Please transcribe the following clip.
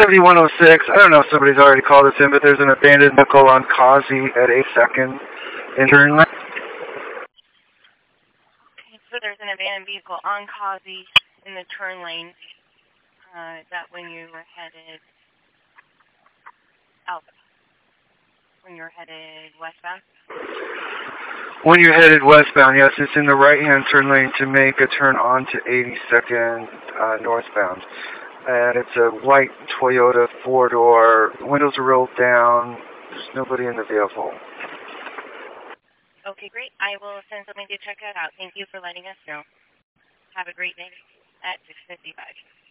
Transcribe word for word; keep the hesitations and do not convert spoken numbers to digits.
seventy-one oh six. I don't know if somebody's already called us in, but there's an abandoned vehicle on Causey at eighth second in turn lane. Okay, so there's an abandoned vehicle on Causey in the turn lane. Uh, is that when you were headed out? When you're headed westbound? When you're headed westbound, yes, it's in the right-hand turn lane to make a turn onto eighty-second uh, northbound. And it's a white Toyota four-door. Windows are rolled down. There's nobody in the vehicle. Okay, great. I will send somebody to check that out. Thank you for letting us know. Have a great day at six fifty-five.